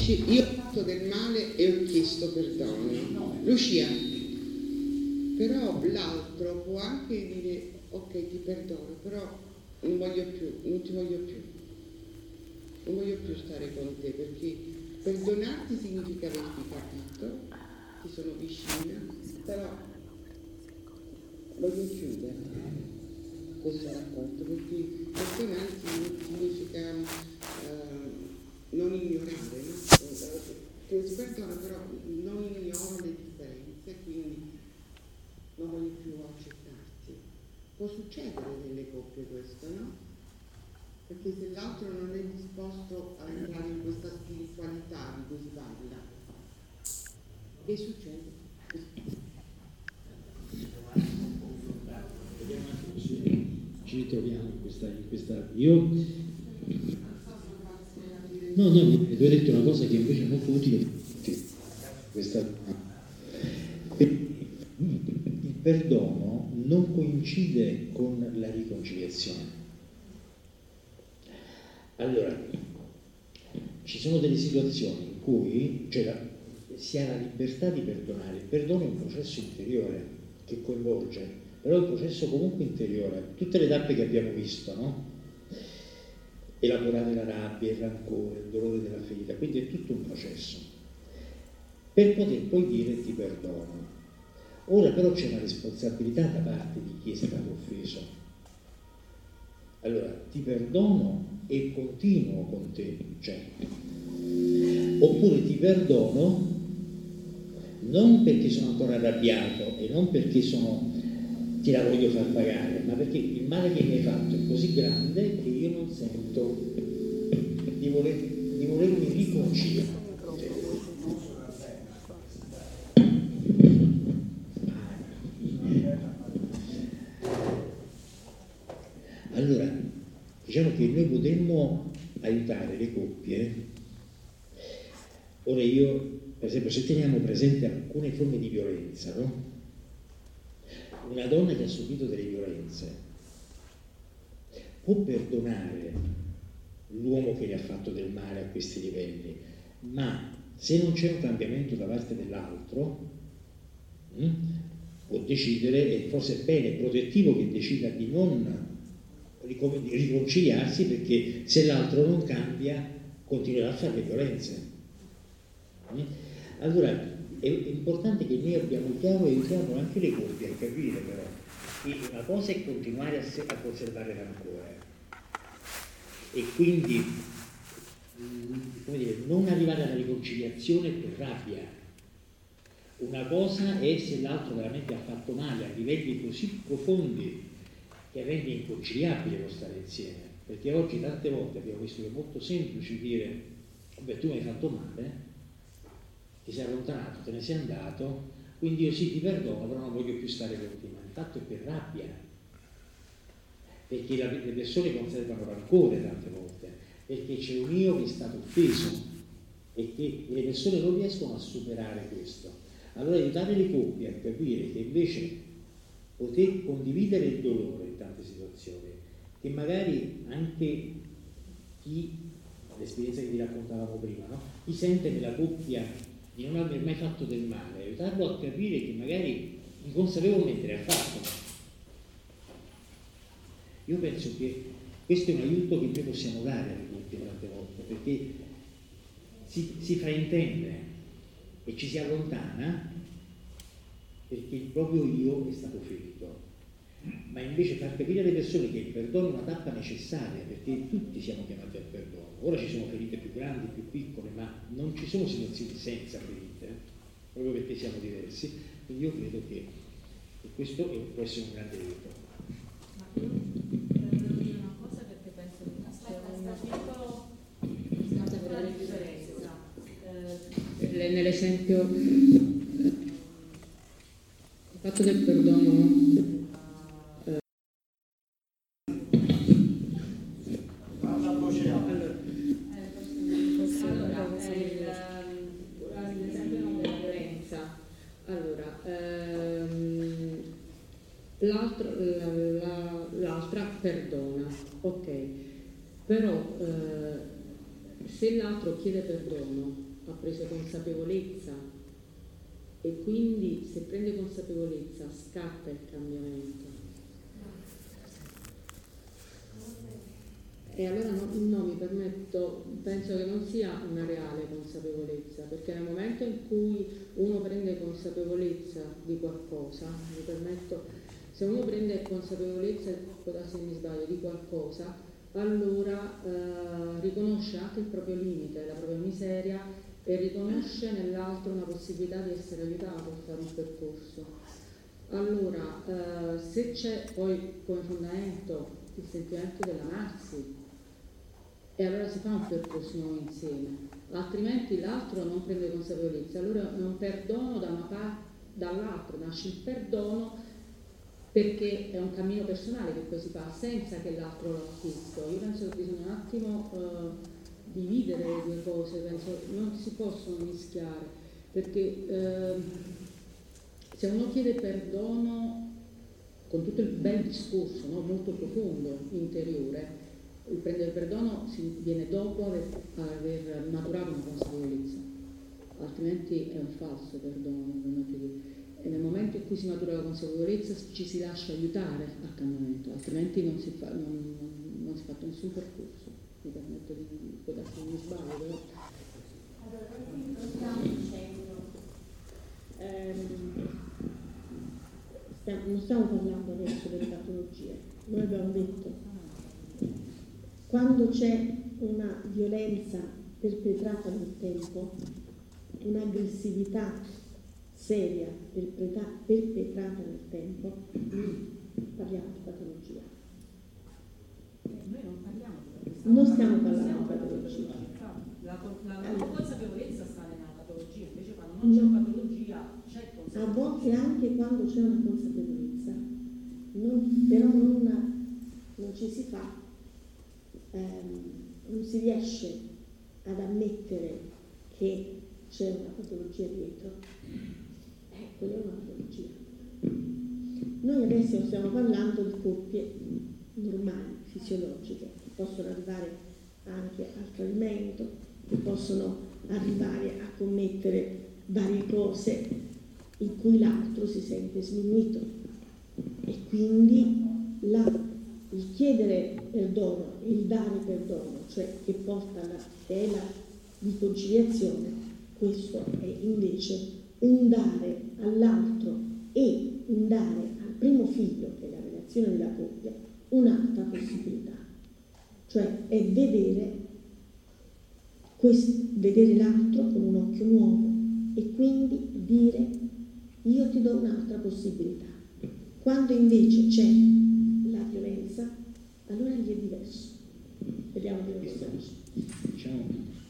dici io ho fatto del male e ho chiesto perdono, Lucia, però l'altro può anche dire ok ti perdono, però non voglio più, non ti voglio più, non voglio più stare con te, perché perdonarti significa averti capito, ti sono vicina, però voglio chiudere questo rapporto, perché perdonarti significa non ignorare, no? Che si perdono, però non ignoro le differenze, quindi non voglio più accettarti. Può succedere nelle coppie questo, no? Perché se l'altro non è disposto a entrare in questa spiritualità di cui si parla, che succede? Vediamo un attimo se ci ritroviamo in questa. Io no, tu hai detto una cosa che invece è molto utile. Il perdono non coincide con la riconciliazione. Allora, ci sono delle situazioni in cui si ha la libertà di perdonare. Il perdono è un processo interiore che coinvolge, però è un processo comunque interiore. Tutte le tappe che abbiamo visto, no? Elaborare la rabbia, il rancore, il dolore della ferita, quindi è tutto un processo per poter poi dire ti perdono. Ora però c'è una responsabilità da parte di chi è stato offeso. Allora ti perdono e continuo con te, oppure ti perdono non perché sono ancora arrabbiato e non perché ti la voglio far pagare, ma perché il male che mi hai fatto è così grande che io non sento di volermi riconciliare. Allora, diciamo che noi potremmo aiutare le coppie. Ora io, per esempio, se teniamo presente alcune forme di violenza, no? Una donna che ha subito delle violenze può perdonare l'uomo che le ha fatto del male a questi livelli, ma se non c'è un cambiamento da parte dell'altro, può decidere, e forse è bene, protettivo che decida di non riconciliarsi, perché se l'altro non cambia continuerà a fare le violenze. Allora è importante che noi abbiamo chiaro e aiutiamo anche le coppie a capire però che una cosa è continuare a conservare rancore e quindi come dire, non arrivare alla riconciliazione per rabbia. Una cosa è se l'altro veramente ha fatto male a livelli così profondi che rende inconciliabile lo stare insieme, perché oggi tante volte abbiamo visto che è molto semplice dire vabbè tu mi hai fatto male, ti sei allontanato, te ne sei andato, quindi io sì ti perdono però non voglio più stare con te, ma il fatto è per rabbia, perché le persone conservano rancore tante volte, perché c'è un io che è stato offeso e che le persone non riescono a superare questo. Allora aiutare le coppie a capire che invece poter condividere il dolore in tante situazioni, che magari anche l'esperienza che vi raccontavamo prima, no? Chi sente nella coppia di non aver mai fatto del male, aiutarlo a capire che magari inconsapevolmente l'ha fatto. Io penso che questo è un aiuto che noi possiamo dare alle coppie tante volte, perché si fraintende e ci si allontana perché il proprio io è stato ferito, ma invece far capire alle persone che il perdono è una tappa necessaria, perché tutti siamo chiamati al perdono. Ora ci sono ferite più grandi, più piccole, ma non ci sono situazioni senza ferite, proprio perché siamo diversi, quindi io credo che questo può essere un grande aiuto. Ma io devo dire una cosa, perché penso che sia una piccola differenza. Nell'esempio il fatto del perdono l'altra perdona, ok, però se l'altro chiede perdono ha preso consapevolezza e quindi se prende consapevolezza scatta il cambiamento. E allora no, mi permetto, penso che non sia una reale consapevolezza, perché nel momento in cui uno prende consapevolezza di qualcosa, mi permetto, se uno prende consapevolezza, può darsi che mi sbaglio, di qualcosa, allora riconosce anche il proprio limite, la propria miseria e riconosce nell'altro una possibilità di essere aiutato a fare un percorso. Allora, se c'è poi come fondamento il sentimento dell'amarsi, e allora si fa un percorso nuovo insieme, altrimenti l'altro non prende consapevolezza, allora è un perdono da una parte, dall'altro nasce il perdono perché è un cammino personale che poi si fa senza che l'altro lo acquisto. Io penso che bisogna un attimo dividere le due cose, penso non si possono mischiare, perché se uno chiede perdono con tutto il bel discorso, no? Molto profondo, interiore, il prendere perdono viene dopo aver maturato una consapevolezza, altrimenti è un falso perdono. E nel momento in cui si matura la consapevolezza ci si lascia aiutare al cambiamento, altrimenti non si fa nessun percorso. Mi permetto di può darsi che mi sbaglio, però. Allora, noi non stiamo dicendo, non stiamo parlando adesso delle patologie, noi abbiamo detto quando c'è una violenza perpetrata nel tempo, un'aggressività seria perpetrata nel tempo, parliamo di patologia. Noi non parliamo di patologia. Non stiamo parlando di patologia. La consapevolezza sta nella patologia, invece quando non c'è patologia c'è consapevolezza. A volte anche quando c'è una consapevolezza, però non ci si fa, non si riesce ad ammettere che c'è una patologia dietro. Quella è una patologia. Noi adesso stiamo parlando di coppie normali, fisiologiche, che possono arrivare anche al tradimento, che possono arrivare a commettere varie cose in cui l'altro si sente sminuito, e quindi il chiedere perdono, il dare perdono, cioè che porta alla tela di conciliazione, questo è invece un dare all'altro e un dare al primo figlio, che è la relazione della coppia, un'altra possibilità, cioè è vedere l'altro con un occhio nuovo e quindi dire io ti do un'altra possibilità. Quando invece c'è la violenza, allora lì è diverso. Vediamo di diciamo,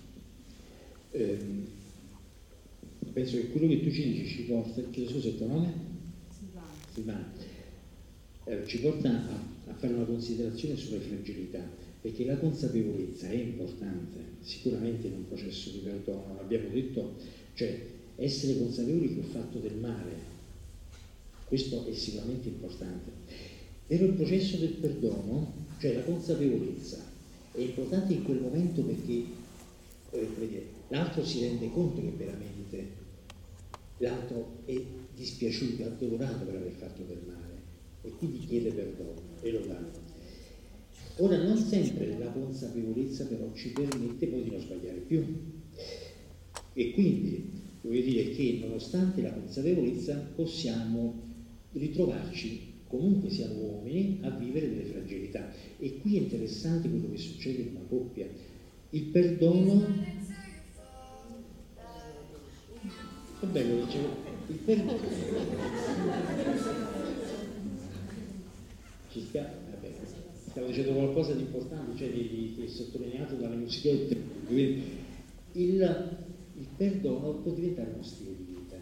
penso che quello che tu ci dici ci porta, chiedo scusa il tuo nome? Silvana. Ci porta a fare una considerazione sulle fragilità, perché la consapevolezza è importante, sicuramente in un processo di perdono, abbiamo detto, cioè essere consapevoli che ho fatto del male, questo è sicuramente importante, però il processo del perdono, cioè la consapevolezza, è importante in quel momento perché l'altro si rende conto che veramente l'altro è dispiaciuto, addolorato per aver fatto del male e quindi chiede perdono e lo dà. Ora non sempre la consapevolezza però ci permette poi di non sbagliare più, e quindi voglio dire che nonostante la consapevolezza possiamo ritrovarci, comunque siamo uomini, a vivere delle fragilità, e qui è interessante quello che succede in una coppia. Il perdono è bello, dicevo, il perdono ci sta. Stavo dicendo qualcosa di importante, cioè di sottolineato dalle musichette. Il perdono può diventare uno stile di vita,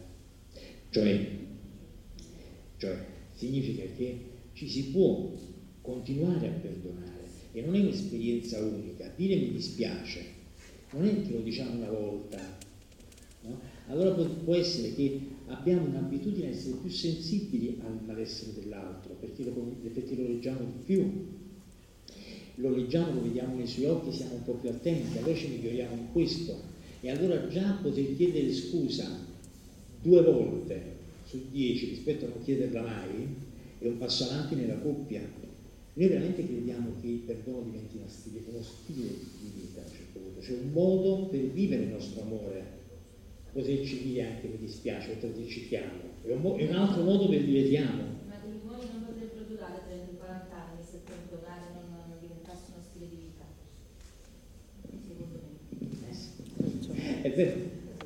cioè significa che ci si può continuare a perdonare, e non è un'esperienza unica. Dire mi dispiace non è che lo diciamo una volta, no? Allora può essere che abbiamo un'abitudine a essere più sensibili al malessere dell'altro, perché lo leggiamo di più, lo leggiamo, lo vediamo nei suoi occhi, siamo un po' più attenti, allora ci miglioriamo in questo. E allora già poter chiedere scusa 2 volte su 10 rispetto a non chiederla mai è un passo avanti nella coppia. Noi veramente crediamo che il perdono diventi uno stile di vita a un certo punto, cioè un modo per vivere il nostro amore, poterci dire anche mi dispiace, oltre a dirci ti amo, è un altro modo per dire ti amo. I matrimoni non potrebbero durare 30-40 anni se perdonare non diventasse uno stile di vita, secondo me. È vero.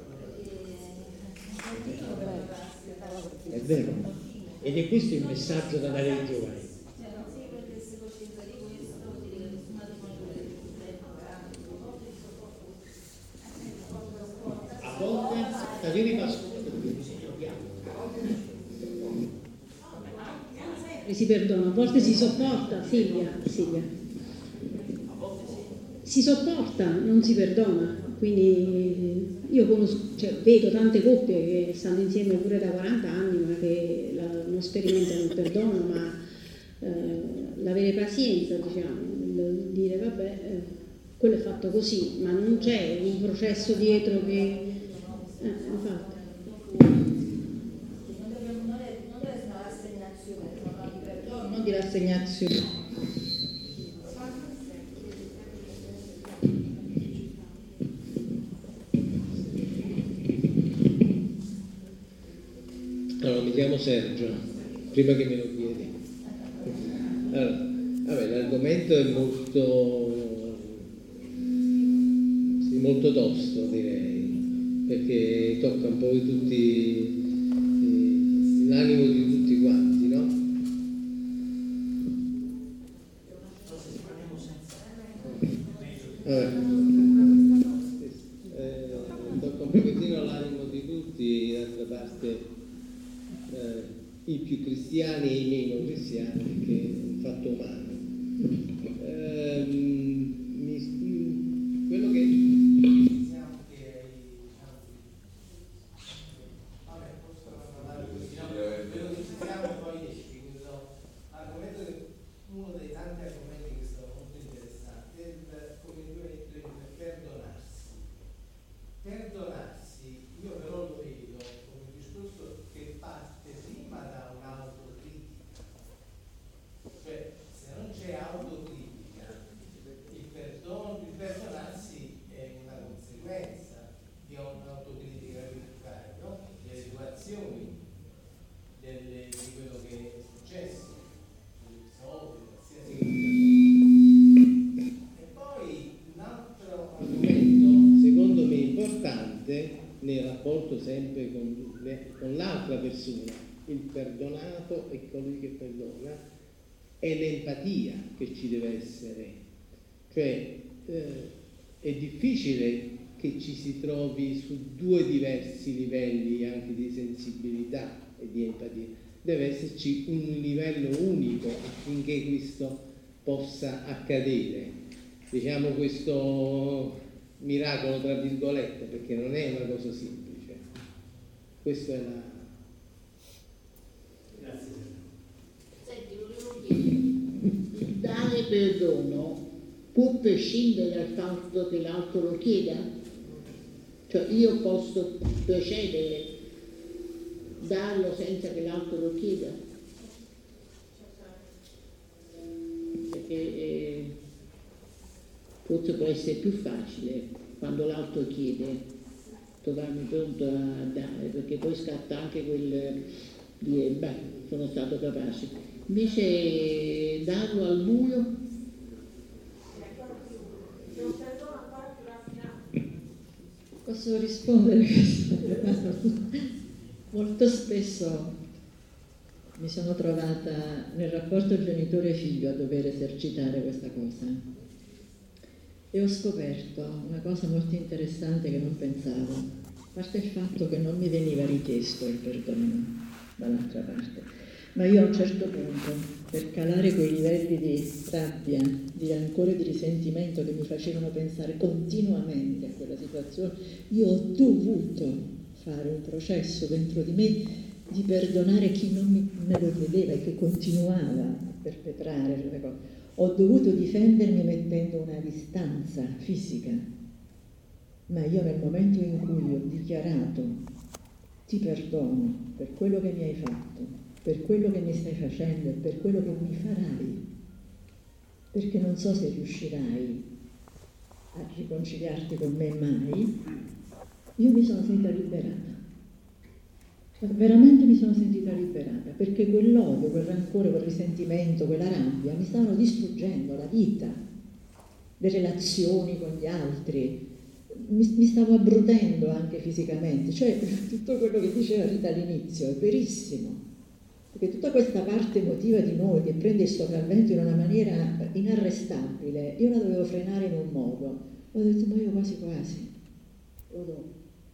È vero. Ed è questo il messaggio da dare ai giovani. A volte, io vi passo si perdona, a volte si sopporta, Silvia. Si sopporta, non si perdona. Quindi io conosco, vedo tante coppie che stanno insieme pure da 40 anni, ma che non sperimentano il perdono, ma l'avere pazienza, diciamo, dire vabbè, quello è fatto così, ma non c'è un processo dietro che... infatti. Non di rassegnazione. Allora, mi chiamo Sergio, prima che me lo chiedi. Allora, vabbè, l'argomento è molto tosto, direi, perché tocca un po' di tutti, l'animo di tutti quanti, no? Tocca un pochettino l'animo di tutti, d'altra parte i più cristiani e i meno cristiani, perché è un fatto umano. Quello che diciamo che vabbè, posso parlare così, no? Quello che ci siamo poi esci, l'argomento, uno dei tanti argomenti che sono molto interessanti è come perdonarsi, io però lo vedo come un discorso che parte prima da un'autocritica, cioè se non c'è autocritica il perdonarsi è una conseguenza di un'autocritica che tu fai, no? Delle tue azioni, di quello che è successo, dell'episodio, qualsiasi cosa. E poi un altro argomento secondo me importante nel rapporto sempre con l'altra persona, il perdonato e colui che perdona, è l'empatia che ci deve essere. Cioè è difficile che ci si trovi su 2 diversi livelli anche di sensibilità e di empatia. Deve esserci un livello unico affinché questo possa accadere. Diciamo questo miracolo tra virgolette, perché non è una cosa semplice. Questo è la... Grazie. Senti, volevo chiedere, dare perdono può prescindere dal fatto che l'altro lo chieda? Cioè io posso procedere, darlo senza che l'altro lo chieda? Perché forse può essere più facile quando l'altro chiede trovarmi pronto a dare, perché poi scatta anche quel dire beh, sono stato capace. Invece darlo al buio. Posso rispondere a questa domanda? Molto spesso mi sono trovata nel rapporto genitore-figlio a dover esercitare questa cosa e ho scoperto una cosa molto interessante che non pensavo, a parte il fatto che non mi veniva richiesto il perdono dall'altra parte, ma io a un certo punto, per calare quei livelli di rabbia, di rancore e di risentimento che mi facevano pensare continuamente a quella situazione, io ho dovuto fare un processo dentro di me di perdonare chi non me lo chiedeva e che continuava a perpetrare quelle cose. Ho dovuto difendermi mettendo una distanza fisica ma io nel momento in cui ho dichiarato ti perdono per quello che mi hai fatto, per quello che mi stai facendo e per quello che mi farai, perché non so se riuscirai a riconciliarti con me mai, io mi sono sentita liberata. Veramente mi sono sentita liberata, perché quell'odio, quel rancore, quel risentimento, quella rabbia mi stavano distruggendo la vita, le relazioni con gli altri, mi stavo abbrutendo anche fisicamente. Cioè tutto quello che diceva Rita all'inizio è verissimo, perché tutta questa parte emotiva di noi che prende il sopravvento in una maniera inarrestabile, io la dovevo frenare in un modo. Ho detto, ma io quasi lo do.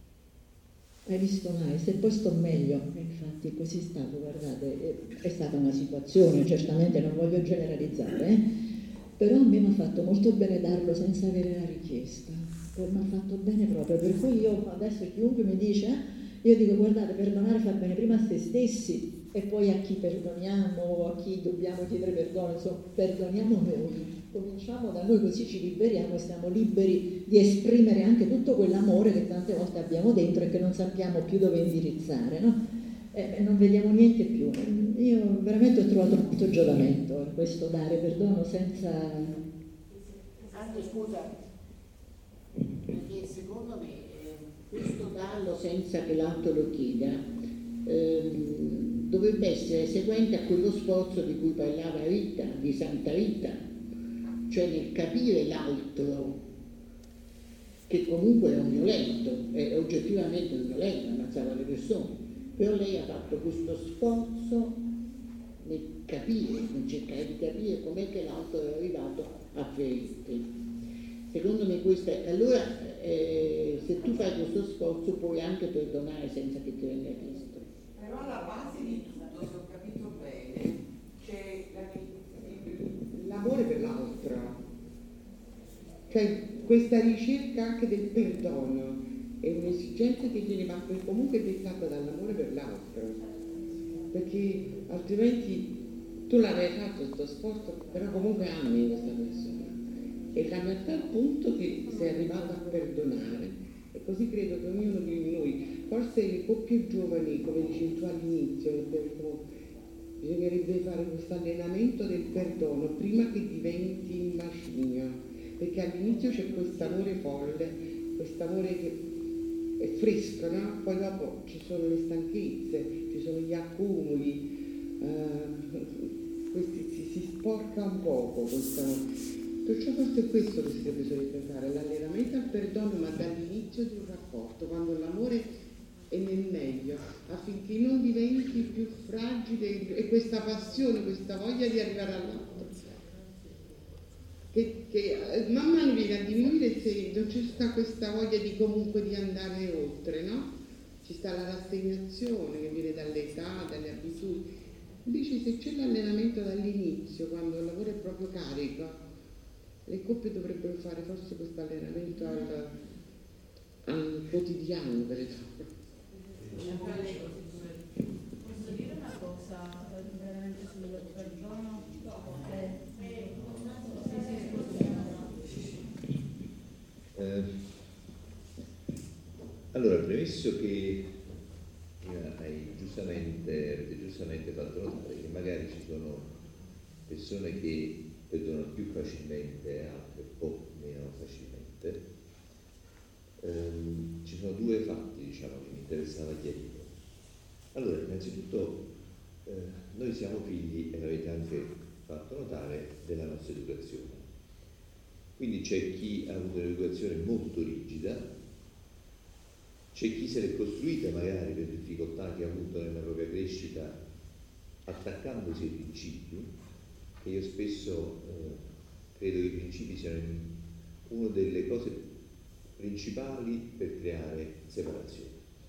Hai visto mai? Se poi sto meglio. E infatti è così stato, guardate, è stata una situazione, certamente non voglio generalizzare, però a me mi ha fatto molto bene darlo senza avere la richiesta, mi ha fatto bene proprio, per cui io adesso chiunque mi dice, io dico, guardate, perdonare fa bene prima a se stessi e poi a chi perdoniamo o a chi dobbiamo chiedere perdono, insomma, perdoniamo noi. Cominciamo da noi, così ci liberiamo e siamo liberi di esprimere anche tutto quell'amore che tante volte abbiamo dentro e che non sappiamo più dove indirizzare, no? Non vediamo niente più. Io veramente ho trovato molto giovamento in questo dare perdono senza... Anche scusa, perché secondo me questo darlo senza che l'altro lo chieda dovrebbe essere seguente a quello sforzo di cui parlava Rita, di Santa Rita, cioè nel capire l'altro, che comunque è un violento, è oggettivamente un violento, ammazzava le persone, però lei ha fatto questo sforzo nel capire, nel cercare di capire com'è che l'altro è arrivato a ferirti. Secondo me questo è, allora se tu fai questo sforzo puoi anche perdonare senza che ti venga chiesto. Però alla base di tutto, se ho capito bene, c'è l'amore per l'altro, cioè questa ricerca anche del perdono è un'esigenza che viene ma comunque dettata dall'amore per l'altro, perché altrimenti tu l'avrei fatto questo sforzo, però comunque ami questa persona e l'ami a tal punto che sei arrivato a perdonare. E così credo che ognuno di noi, forse un po' più giovani, come dicevi tu all'inizio, bisognerebbe fare questo allenamento del perdono prima che diventi un macigno, perché all'inizio c'è questo amore folle, questo amore che è fresco, no? Poi dopo ci sono le stanchezze, ci sono gli accumuli, si sporca un poco questo. Perciò forse è questo che bisognerebbe fare, l'allenamento al perdono, ma dall'inizio di un rapporto, quando l'amore è nel meglio, affinché non diventi più fragile e questa passione, questa voglia di arrivare all'altro, che man mano viene a diminuire se non ci sta questa voglia di comunque di andare oltre, no? Ci sta la rassegnazione che viene dall'età, dalle abitudini. Invece se c'è l'allenamento dall'inizio, quando il lavoro è proprio carico, le coppie dovrebbero fare forse questo allenamento al quotidiano, per esempio. Posso dire una cosa veramente sul perdono? Allora, premesso che avete giustamente fatto notare che magari ci sono persone che perdonano più facilmente, altre un po' meno facilmente, ci sono due fatti, diciamo, che mi interessava chiarire. Allora, innanzitutto noi siamo figli, e l'avete anche fatto notare, della nostra educazione. Quindi c'è chi ha avuto un'educazione molto rigida, c'è chi se l'è costruita magari per difficoltà che ha avuto nella propria crescita attaccandosi ai principi, che io spesso credo che i principi siano una delle cose principali per creare separazione.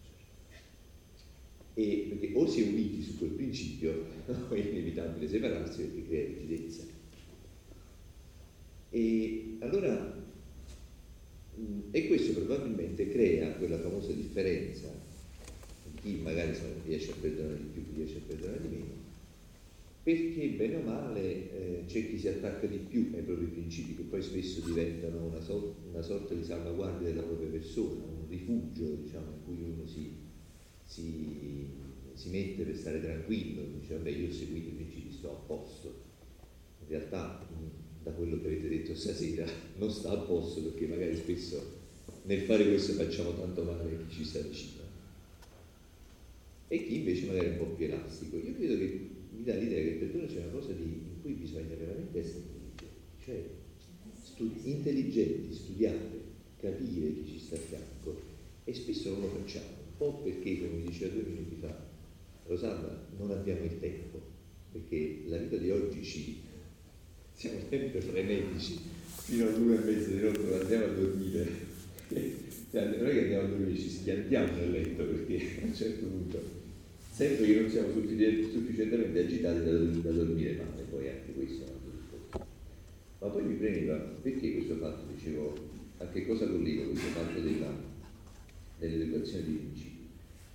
E perché o si è uniti su quel principio o è inevitabile separarsi perché crea rigidezza. E allora e questo probabilmente crea quella famosa differenza chi magari riesce a perdonare di più, chi riesce a perdonare di meno, perché bene o male c'è chi si attacca di più ai propri principi, che poi spesso diventano una sorta di salvaguardia della propria persona, un rifugio, diciamo, in cui uno si mette per stare tranquillo, dice vabbè, io ho seguito i principi, sto a posto. In realtà da quello che avete detto stasera non sta a posto, perché magari spesso nel fare questo facciamo tanto male a chi ci sta vicino e chi invece magari è un po' più elastico. Io credo che mi dà l'idea che il perdono c'è una cosa in cui bisogna veramente essere intelligenti, cioè intelligenti, studiare, capire chi ci sta a fianco, e spesso non lo facciamo, un po' perché, come diceva 2 minuti fa Rosanna, non abbiamo il tempo, perché la vita di oggi siamo sempre frenetici fino all'1:30 di notte quando andiamo a dormire. Non è che andiamo a dormire, ci schiantiamo nel letto, perché a un certo punto sembra che non siamo sufficientemente agitati da dormire male, poi anche questo è un altro discorso. Ma poi mi premeva, perché questo fatto, dicevo, a che cosa collego questo fatto dell'educazione di principi?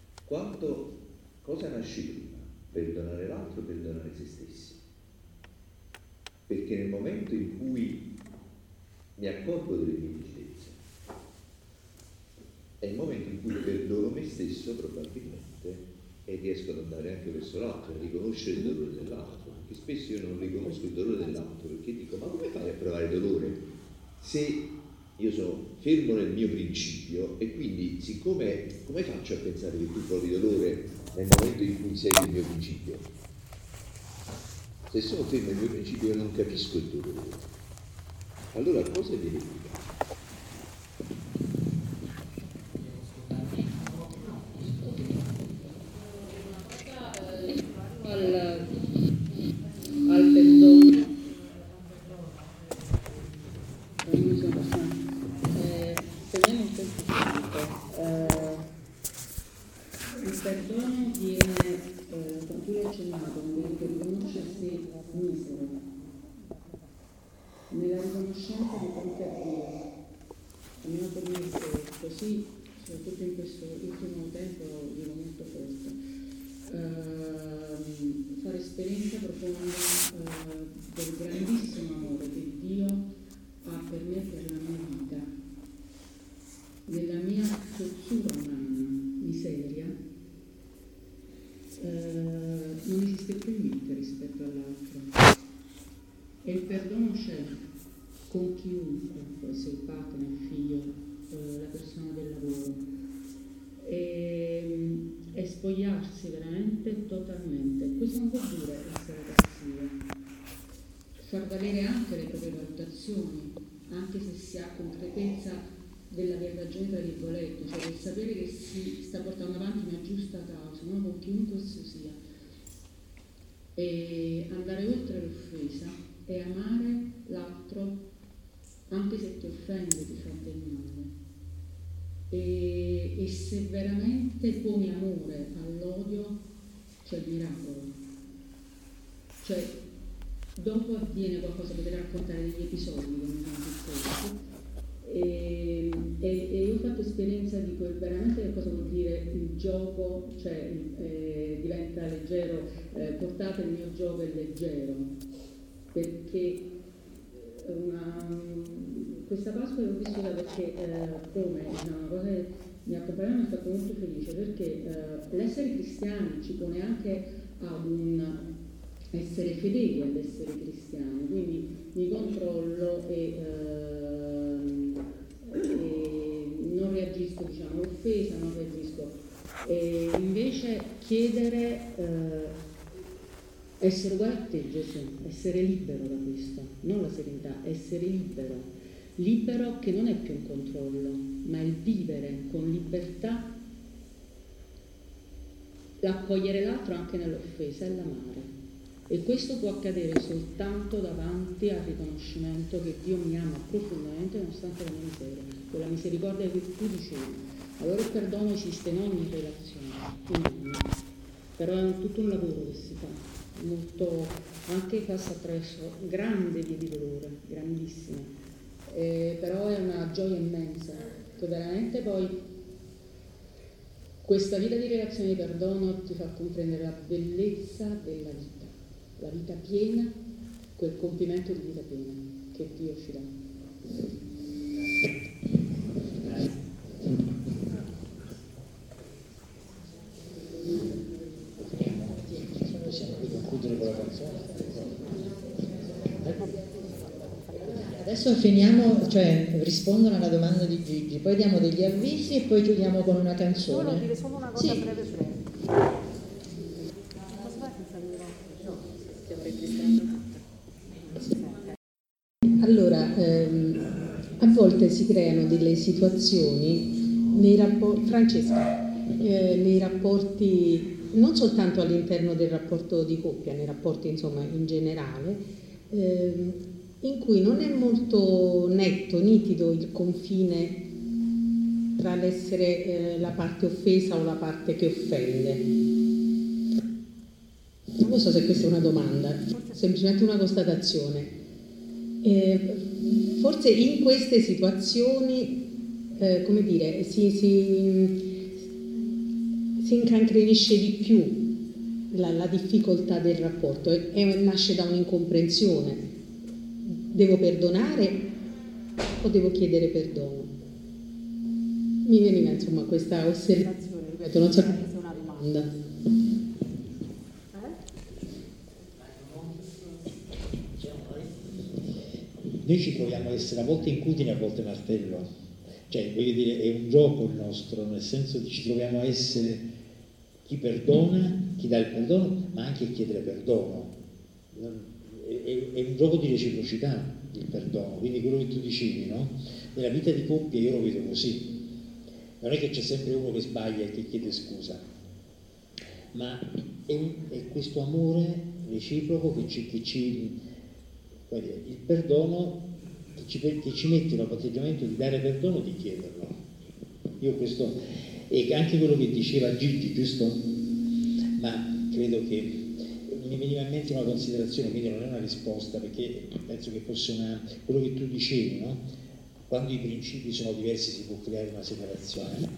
Cosa nasce prima? Perdonare l'altro o perdonare se stessi? Perché nel momento in cui mi accorgo delle mie deficienze, è il momento in cui perdono me stesso probabilmente e riesco ad andare anche verso l'altro, a riconoscere il dolore dell'altro, perché spesso io non riconosco il dolore dell'altro, perché dico, ma come fai a provare dolore se io sono fermo nel mio principio, e quindi come faccio a pensare che tu provi dolore nel momento in cui segui il mio principio? Se sono fermo nel mio principio io non capisco il tuo dolore, allora cosa viene prima? Al perdono, per me è molto importante. Il perdono viene, come tu hai accennato, che riconoscersi misero, nella riconoscenza di fronte a Dio. Almeno per me è così, soprattutto in questo ultimo tempo vivo molto forte. Fare esperienza profonda del grandissimo amore che Dio ha per me e per la mia vita, nella mia zozzura umana, miseria, non esiste più niente rispetto all'altro, e il perdono c'è con chiunque, può essere il padre, il figlio, la persona del lavoro, e spogliarsi veramente totalmente. Questo non vuol dire essere passivo, far valere anche le proprie valutazioni, anche se si ha concretezza della mia ragione, tra virgolette, cioè del sapere che si sta portando avanti una giusta causa, no? Con chiunque esso sia, e andare oltre l'offesa e amare l'altro anche se ti offende, ti fa del male. E se veramente poni amore all'odio, c'è il miracolo. Cioè, dopo avviene qualcosa, potete raccontare degli episodi che mi sono successi, e io ho fatto esperienza di quel veramente che cosa vuol dire il gioco, cioè diventa leggero, portate il mio gioco è leggero, perché questa Pasqua l'ho vissuta perché come una cosa che mi ha accompagnato e mi ha fatto molto felice, perché l'essere cristiani ci pone anche ad un essere fedeli ad essere cristiani, quindi mi controllo e non reagisco, diciamo, offesa, non reagisco, e invece chiedere essere uguale a te, Gesù, essere libero da questo, non la serenità, essere libero che non è più un controllo, ma il vivere con libertà, l'accogliere l'altro anche nell'offesa e l'amare. E questo può accadere soltanto davanti al riconoscimento che Dio mi ama profondamente nonostante la mia miseria, quella misericordia che tu dicevi. Allora il perdono esiste in ogni relazione, però è tutto un lavoro che si fa, molto, anche passa attraverso grande vie di dolore, grandissime, però è una gioia immensa, che veramente poi questa vita di relazione di perdono ti fa comprendere la bellezza della vita. la vita piena, quel compimento di vita piena che Dio ci dà. Possiamo concludere con la canzone. Adesso finiamo, cioè rispondono alla domanda di Gigi, poi diamo degli avvisi e poi chiudiamo con una canzone. Volevo dire solo una cosa Sì. breve. Allora, a volte si creano delle situazioni nei rapporti, Francesca, nei rapporti, non soltanto all'interno del rapporto di coppia, nei rapporti insomma in generale, in cui non è molto netto, nitido il confine tra l'essere la parte offesa o la parte che offende. Non so se questa è una domanda, semplicemente una constatazione. Forse in queste situazioni, come dire, si incancrenisce di più la difficoltà del rapporto e nasce da un'incomprensione. Devo perdonare o devo chiedere perdono? Mi veniva insomma questa osservazione, ripeto, non so se è una domanda. Noi ci proviamo a essere a volte incudine, a volte martello, cioè voglio dire è un gioco il nostro, nel senso che ci troviamo a essere chi perdona, chi dà il perdono, ma anche chiedere perdono. È un gioco di reciprocità il perdono, quindi quello che tu dicevi, no? Nella vita di coppia io lo vedo così, non è che c'è sempre uno che sbaglia e che chiede scusa, ma è questo amore reciproco il perdono che ci mette l'atteggiamento di dare perdono, di chiederlo. Io questo è anche quello che diceva Gigi, giusto? Ma credo che mi veniva in mente una considerazione, quindi non è una risposta, perché penso che fosse quello che tu dicevi, no? Quando i principi sono diversi si può creare una separazione.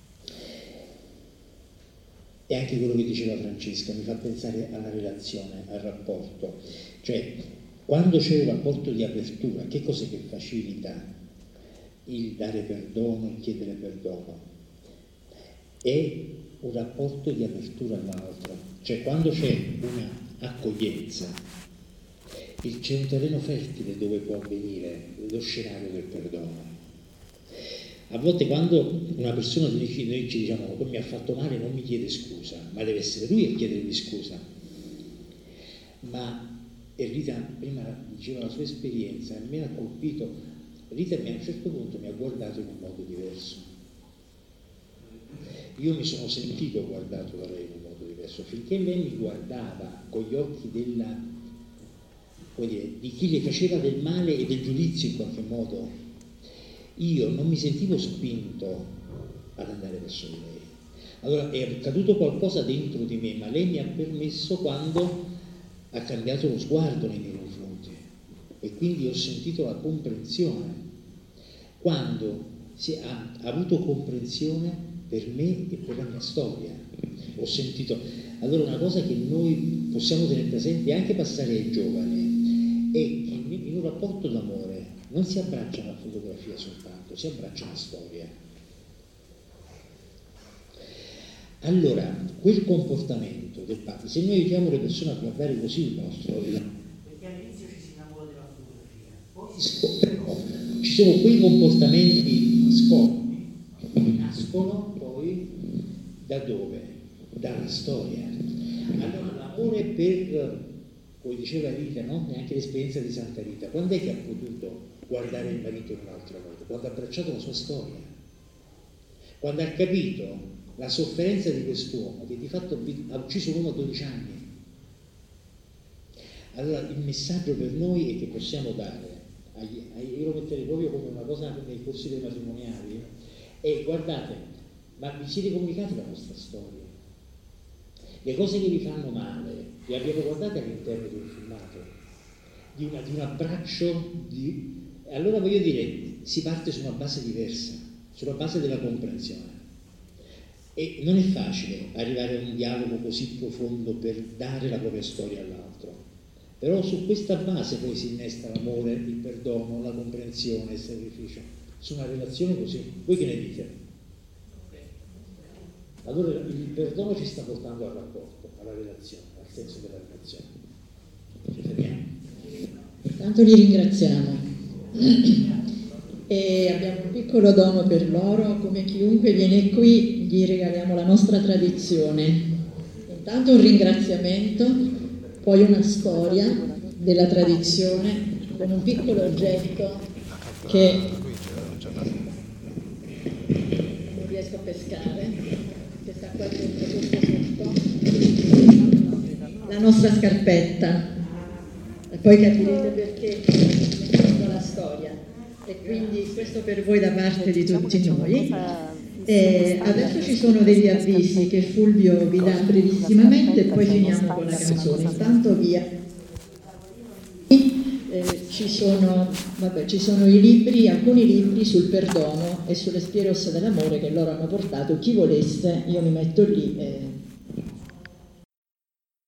E anche quello che diceva Francesca mi fa pensare alla relazione, al rapporto, cioè quando c'è un rapporto di apertura, che cos'è che facilita il dare perdono, il chiedere perdono? È un rapporto di apertura all'altro, cioè quando c'è una accoglienza, c'è un terreno fertile dove può avvenire lo scenario del perdono. A volte quando una persona noi ci diciamo mi ha fatto male, non mi chiede scusa, ma deve essere lui a chiedermi scusa. Ma e Rita prima diceva la sua esperienza, a me ha colpito. Rita a un certo punto mi ha guardato in un modo diverso. Io mi sono sentito guardato da lei in un modo diverso, finché lei mi guardava con gli occhi di chi le faceva del male e del giudizio in qualche modo, io non mi sentivo spinto ad andare verso di lei. Allora è accaduto qualcosa dentro di me, ma lei mi ha permesso quando ha cambiato lo sguardo nei miei confronti e quindi ho sentito la comprensione. Quando ha avuto comprensione per me e per la mia storia, ho sentito. Allora una cosa che noi possiamo tenere presente e anche passare ai giovani è che in un rapporto d'amore non si abbraccia una fotografia soltanto, si abbraccia una storia. Allora, quel comportamento del padre, se noi aiutiamo le persone a guardare così il nostro, perché all'inizio ci si innamora della fotografia, poi ci sono quei comportamenti scorti che nascono poi da dove? Dalla storia. Allora l'amore per, come diceva Rita, no? Neanche l'esperienza di Santa Rita, quando è che ha potuto guardare il marito in un altro modo? Quando ha abbracciato la sua storia, quando ha capito la sofferenza di quest'uomo che di fatto ha ucciso l'uomo a 12 anni. Allora il messaggio per noi è che possiamo dare, io lo metterei proprio come una cosa nei corsi dei matrimoniali, e guardate, ma vi siete comunicati la vostra storia? Le cose che vi fanno male, le abbiamo guardate all'interno di un filmato, di un abbraccio, allora voglio dire, si parte su una base diversa, sulla base della comprensione. E non è facile arrivare a un dialogo così profondo per dare la propria storia all'altro. Però su questa base poi si innesta l'amore, il perdono, la comprensione, il sacrificio, su una relazione così. Voi che ne dite? Allora il perdono ci sta portando al rapporto, alla relazione, al senso della relazione. Ci fermiamo. Tanto li ringraziamo e abbiamo un piccolo dono per loro. Come chiunque viene qui gli regaliamo la nostra tradizione. Intanto un ringraziamento, poi una storia della tradizione con un piccolo oggetto che non riesco a pescare, che sta qua dentro sotto, la nostra scarpetta. E poi capirete perché la storia. E quindi questo per voi da parte di tutti noi. E adesso ci sono degli avvisi che Fulvio vi dà brevissimamente e poi finiamo con la canzone. Intanto via. Ci sono i libri, alcuni libri sul perdono e sulle spie rosse dell'amore che loro hanno portato. Chi volesse, io mi metto lì